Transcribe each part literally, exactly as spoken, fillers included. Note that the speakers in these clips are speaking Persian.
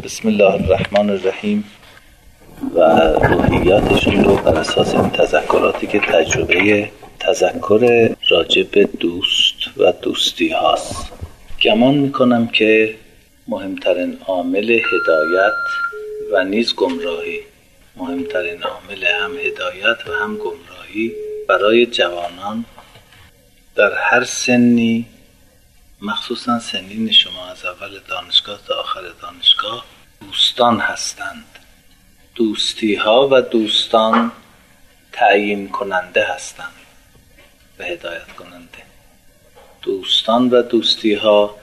بسم الله الرحمن الرحیم و روحیاتشون رو بر اساس این تذکراتی که تجربه تذکر راجع به دوست و دوستی هاست. گمان میکنم که مهمترین عامل هدایت و نیز گمراهی، مهمترین عامل هم هدایت و هم گمراهی برای جوانان در هر سنی، مخصوصا سنین شما از اول دانشگاه تا آخر دانشگاه، دوستان هستند. دوستی ها و دوستان تعیین کننده هستند و هدایت کننده. دوستان و دوستی ها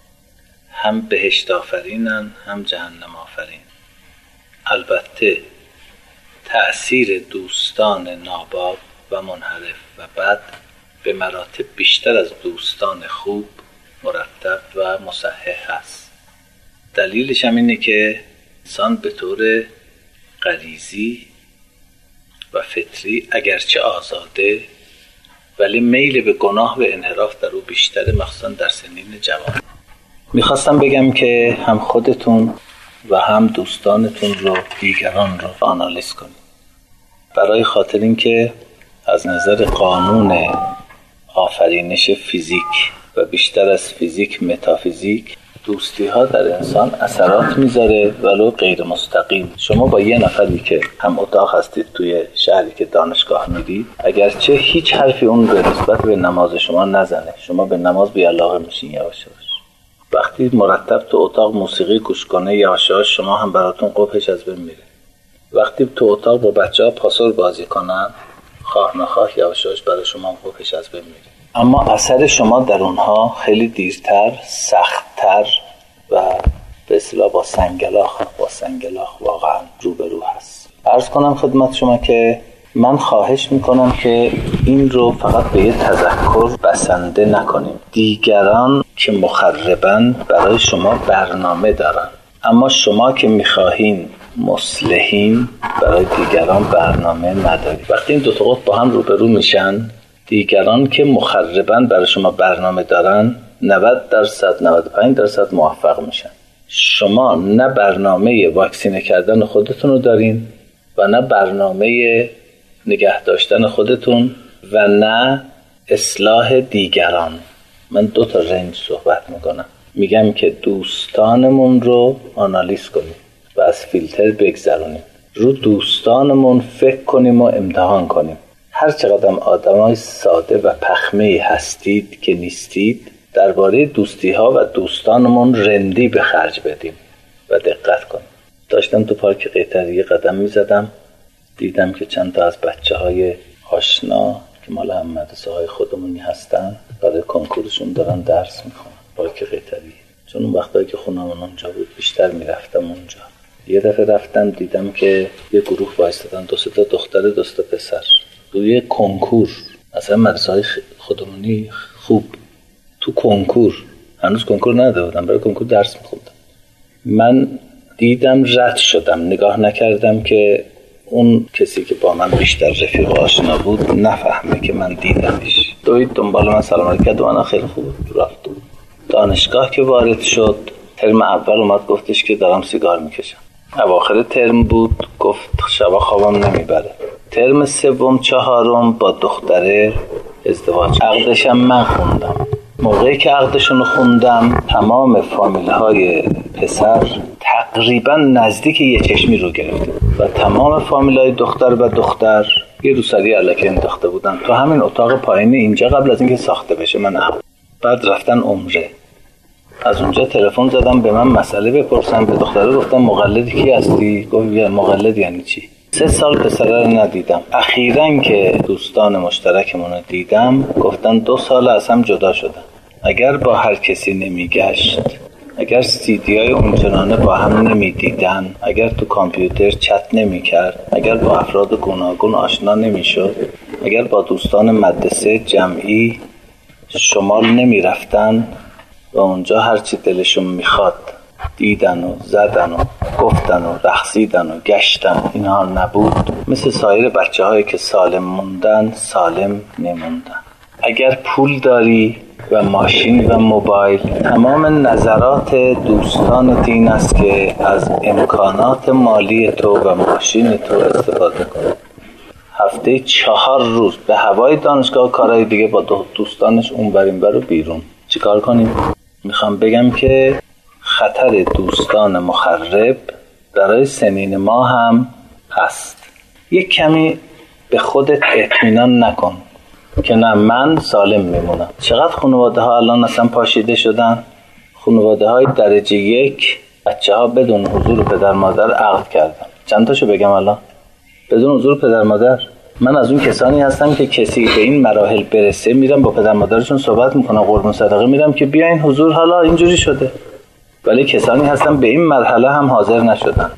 هم بهشت آفرینن هم جهنم آفرین. البته تأثیر دوستان ناباب و منحرف و بد به مراتب بیشتر از دوستان خوب، مرتب و مصحح است. دلیلش هم اینه که انسان به طور غریزی و فطری اگرچه آزاده، ولی میل به گناه و انحراف در او بیشتره، مخصوصا در سنین جوان. میخواستم بگم که هم خودتون و هم دوستانتون رو، دیگران رو آنالیز کنید، برای خاطر اینکه از نظر قانون آفرینش فیزیک و بیشتر از فیزیک متافیزیک، دوستی ها در انسان اثرات میذاره ولو غیر مستقیم. شما با یه نفری که هم اتاق هستید توی شهری که دانشگاه میرید، اگرچه هیچ حرفی اون به نسبت به نماز شما نزنه، شما به نماز بی علاقه میشین یواش یواش. وقتی مرتب تو اتاق موسیقی گوش کنه، یواش یواش شما هم براتون قبحش از بین میره. وقتی تو اتاق با بچه‌ها پاسور بازی کنن، خواه نخواه یواش یواش برای شما قبحش از بین میره. اما اثر شما در اونها خیلی دیرتر، سخت‌تر و به اصطلاح با سنگلاخ با سنگلاخ واقعا روبرو هست. عرض کنم خدمت شما که من خواهش میکنم که این رو فقط به یه تذکر بسنده نکنیم. دیگران که مخربن برای شما برنامه دارن، اما شما که میخواهین مصلحین برای دیگران برنامه ندارید. وقتی این دو تا قطب با هم روبرو میشن، دیگران که مخربن برای شما برنامه دارن نود درصد نود و پنج درصد موفق میشن. شما نه برنامه واکسینه کردن خودتون رو دارین و نه برنامه نگه داشتن خودتون و نه اصلاح دیگران. من دو تا رنج صحبت میکنم. میگم که دوستانمون رو آنالیز کنیم و از فیلتر بگذرونیم، رو دوستانمون فکر کنیم و امتحان کنیم. هر چقدر آدمای ساده و پخمه‌ای هستید که نیستید، درباره دوستی ها و دوستانمون رندی به خرج بدیم و دقت کنیم. داشتم تو پارک قیطریه قدم می زدم، دیدم که چند تا از بچه های آشنا که مال هم مدرسه های خودمونی هستن برای کنکورشون دارن درس می خونن. پارک قیطریه، چون اون وقتایی که خونمون اونجا بود بیشتر می رفتم اونجا. یه دفعه رفتم دیدم که یه گروه وایستادن، دو سه تا دختر دو سه تا پسر، روی کنکور. اصلا مدرسه های خودمونی خوب تو کنکور، هنوز کنکور نداده بودم، برای کنکور درس میخوندم. من دیدم رد شدم، نگاه نکردم که اون کسی که با من بیشتر رفیق و آشنا بود نفهمه که من دیدمش. دوید دنبال من سلام علیک کرد و من خیلی خوب رفت. دانشگاه که وارد شد، ترم اول اومد گفتش که دارم سیگار میکشم. اواخر ترم بود، گفت شبا خوابم نمیبره. ترم سوم چهارم با دختره ازدواج، عقدشم من خوندم. موقعی که عقدشون خوندم، تمام فامیل های پسر تقریبا نزدیک یه چشمی رو گرفته و تمام فامیل های دختر و دختر یه روسری علکه انداخته بودن تو همین اتاق پایین اینجا قبل از اینکه ساخته بشه. من عقد. بعد رفتن عمره. از اونجا تلفن زدم به من مسئله بپرسن. به دختره گفتم مقلد کی هستی؟ گفت مقلد یعنی چی؟ سه سال پسره رو ندیدم. اخیراً که دوستان مشترکمون رو دیدم گفتن دو سال از هم جدا شدن. اگر با هر کسی نمیگشت، اگر سیدیای اونچنانه با هم نمیدیدن، اگر تو کامپیوتر چت نمیکرد، اگر با افراد گوناگون آشنا نمیشد، اگر با دوستان مدرسه جمعی شمال نمیرفتن و اونجا هرچی دلشون میخواد دیدن و زدن و گفتن و رقصیدن و گشتن، اینها نبود، مثل سایر بچه هایی که سالم موندن سالم نموندن. اگر پول داری و ماشین و موبایل. تمام نظرات دوستانت این است که از امکانات مالی تو و ماشین تو استفاده کنه. هفته چهار روز به هوای دانشگاه، کارهای دیگه با دوستانش اون بریم برو بیرون. چی کار کنیم؟ میخوام بگم که خطر دوستان مخرب برای سنین ما هم هست. یک کمی به خودت اطمینان نکن که نه من سالم میمونم. چقدر خانواده ها الان اصلا پاشیده شدن. خانواده های درجه یک بچه ها بدون حضور پدر مادر عقد کردن. چند تاشو بگم الان؟ بدون حضور پدر مادر. من از اون کسانی هستم که کسی به این مراحل برسه میرم با پدر مادرشون صحبت میکنم، قربون صدقه میرم که بیاین حضور، حالا اینجوری شده. ولی کسانی هستم به این مرحله هم حاضر نشدن.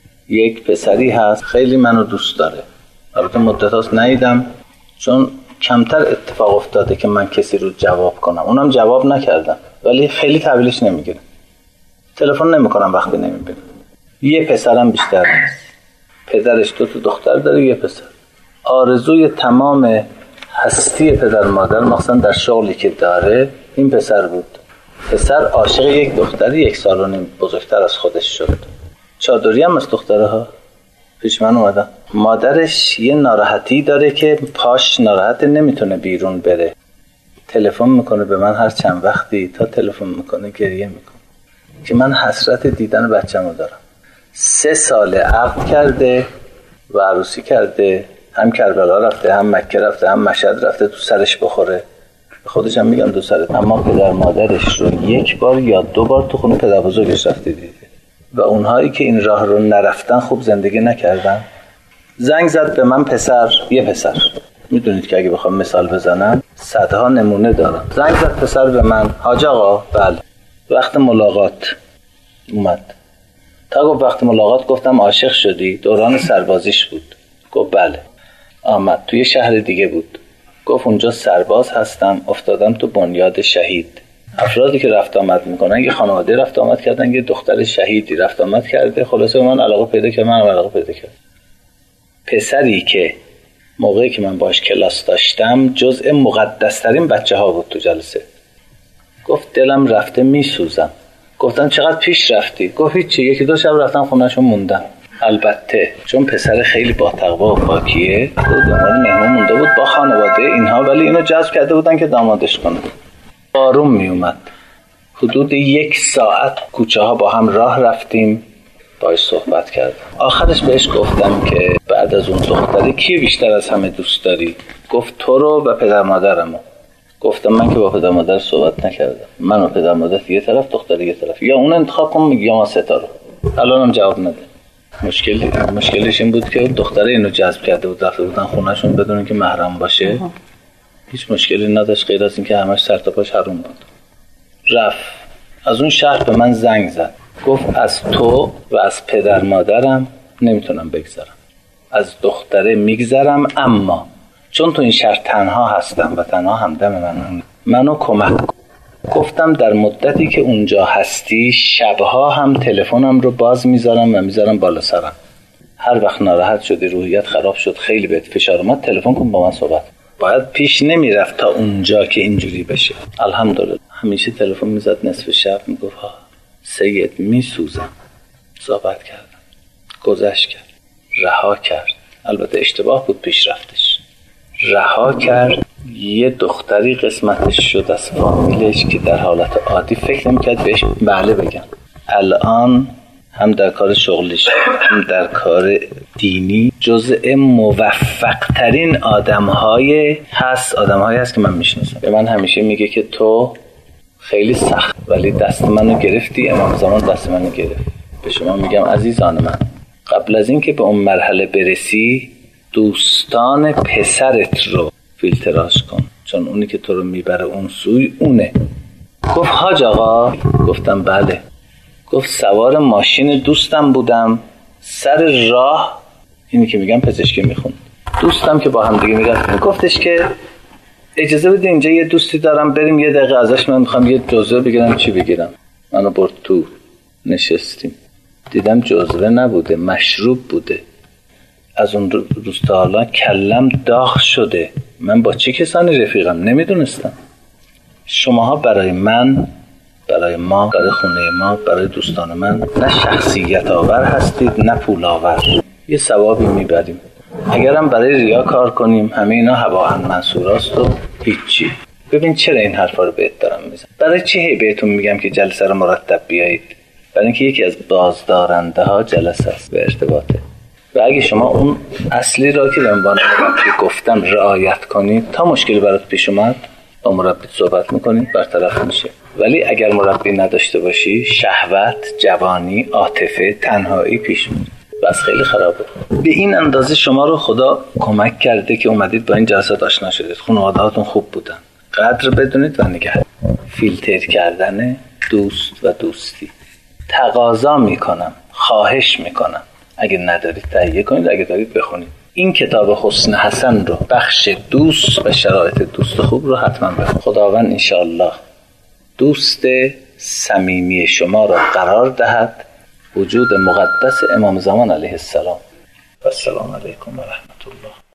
یک پسری هست خیلی منو دوست داره، البته مدت هاست ندیدم چون کمتر اتفاق افتاده که من کسی رو جواب کنم، اونم جواب نکردم، ولی خیلی تحویلش نمیگیرم، تلفن نمیکنم وقتی نمیبینم. یه پسرم بیشتر نیست، پدرش دو تا دختر داره، یه پسر. آرزوی تمام هستی پدر مادر مخصوصا در شغلی که داره این پسر بود. پسر عاشق یک دختر یک سال و نیم بزرگتر از خودش شد. چادری هم از دختره ها پیش من اومدن. مادرش یه ناراحتی داره که پاش ناراحته، نمیتونه بیرون بره. تلفن میکنه به من هر چند وقتی، تا تلفن میکنه گریه میکنه که من حسرت دیدن بچه‌مو دارم. سه ساله عقد کرده و عروسی کرده، هم کربلا رفته، هم مکه رفته، هم مشهد رفته تو سرش بخوره. خودش هم میگم دو سرت. اما پدر مادرش رو یک بار یا دو بار تو خونه پدر بزرگش رفته دیده و اونهایی که این راه رو نرفتن خوب زندگی نکردن. زنگ زد به من پسر، یه پسر، میدونید که اگه بخوام مثال بزنم صدها نمونه دارم. زنگ زد پسر به من، حاج آقا بله وقت ملاقات اومد. تا گفت وقت ملاقات گفتم عاشق شدی؟ دوران سربازیش بود. گفت بله. آمد توی شهر دیگه بود، گفت اونجا سرباز هستم، افتادم تو بنیاد شهید. افرادی که رفت آمد میکنن یه خانواده رفت آمد کردن، یه دختر شهیدی رفت آمد کرده، خلاصه من علاقه پیدا کردم، من علاقه پیدا کردم. پسری که موقعی که من باش کلاس داشتم جزء مقدس‌ترین بچه ها بود تو جلسه. گفت دلم رفته میسوزم. گفتم چقدر پیش رفتی؟ گفت هیچی، یکی دو شب رفتم خونه‌شون موندم. البته چون پسر خیلی با تقوا و پاکیه بود، اون مهمون مونده بود با خانواده اینها، ولی اینو جذب کرده بودن که دامادش کنه. آروم می اومد. حدود یک ساعت کوچه ها با هم راه رفتیم، باهاش صحبت کردم. آخرش بهش گفتم که بعد از اون دختره کی بیشتر از همه دوست داری؟ گفت تو رو و پدر مادرمو. گفتم من که با پدر مادر صحبت نکردم، من و پدر مادر یه طرف، دختر یه طرف، یا اون انتخاب کن یا ما سه تا رو. الانم جواب نده. مشکل مشکلش این بود که دختره اینو جذب کرده بود، رفته بودن خونه‌شون بدون که محرم باشه. هیچ مشکلی نداشت غیر از اینکه همش سر تا پاش حروم بود. رفت از اون شهر به من زنگ زد، گفت از تو و از پدر مادرم نمیتونم بگذرم، از دختره میگذرم، اما چون تو این شهر تنها هستم و تنها همدم من، منو کمک کن. گفتم در مدتی که اونجا هستی شبها هم تلفنم رو باز میذارم و میذارم بالا سرم. هر وقت ناراحت شدی، روحیت خراب شد، خیلی بهت فشار اومد، تلفن کن با من صحبت. باید پیش نمیرفت تا اونجا که اینجوری بشه. الحمدلله همیشه تلفن میزد نصف شب، میگفت ها سید میسوزم. صحبت کردم، گذشت کرد، رها کرد. البته اشتباه بود پیش رفتش، رها کرد. یه دختری قسمتش شد از فامیلش که در حالت عادی فکر نمی‌کرد بهش بله بگم. الان هم در کار شغلیش هم در کار دینی جزء موفق ترین آدم‌های هست آدم‌هایی هست که من میشناسم. به من همیشه میگه که تو خیلی سخت ولی دست منو گرفتی، امام زمان دست منو گرفت. به شما میگم عزیزان من، قبل از این که به اون مرحله برسی دوستان پسرت رو فیلتراژ کن، چون اونی که تو رو میبره اون سوی اونه. گفت حاج آقا؟ گفتم بله. گفت سوار ماشین دوستم بودم، سر راه، اینی که میگم پزشکی میخوند، دوستم که با هم دیگه میرفتیم، گفتش که اجازه بده اینجا یه دوستی دارم بریم یه دقیقه ازش من میخوام یه جزوه بگیرم. چی بگیرم؟ منو برد تو، نشستیم، دیدم جزوه نبوده، مشروب بوده. از اون روز تا حالا کلم داغ شده. من با چه کسانی رفیقم نمیدونستم. شماها برای من، برای ما، برای خونه ما، برای دوستان من نه شخصیت آور هستید نه پول آور. یه ثوابی میبریم. اگرم برای ریا کار کنیم همه اینا هوا منصوراست و هیچی. ببین چرا این حرفا رو بهت دارم میزنم. برای چی هی بهتون میگم که جلسه رو مرتب بیایید؟ برای اینکه یکی از بازدارنده ها جلسه است به ارتباطه. و اگه شما اون اصلی را که به عنوان مربی گفتم رعایت کنید، تا مشکلی برات پیش اومد با مربی صحبت میکنید برطرف میشه. ولی اگر مربی نداشته باشی، شهوت، جوانی، عاطفه، تنهایی پیش میاد. بس خیلی خرابه. به این اندازه شما رو خدا کمک کرده که اومدید با این جلسات آشنا شدید، خانواده‌هاتون خوب بودن. قدر بدونید و نگه. فیلتر کردن دوست و دوستی. تقاضا میکنم، خواهش میکنم اگه ندارید تهیه کنید، اگه دارید بخونید. این کتاب حسن حسن رو، بخش دوست و شرایط دوست خوب رو حتما بخونید. خداوند انشاءالله دوست صمیمی شما را قرار دهد. وجود مقدس امام زمان علیه السلام. و السلام علیکم و رحمت الله.